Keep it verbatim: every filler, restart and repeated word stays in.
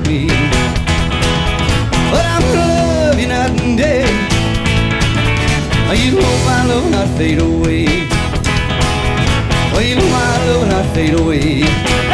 me. But I'm gonna love you night and day. You know my love will not fade away. Well, you know my love will not fade away.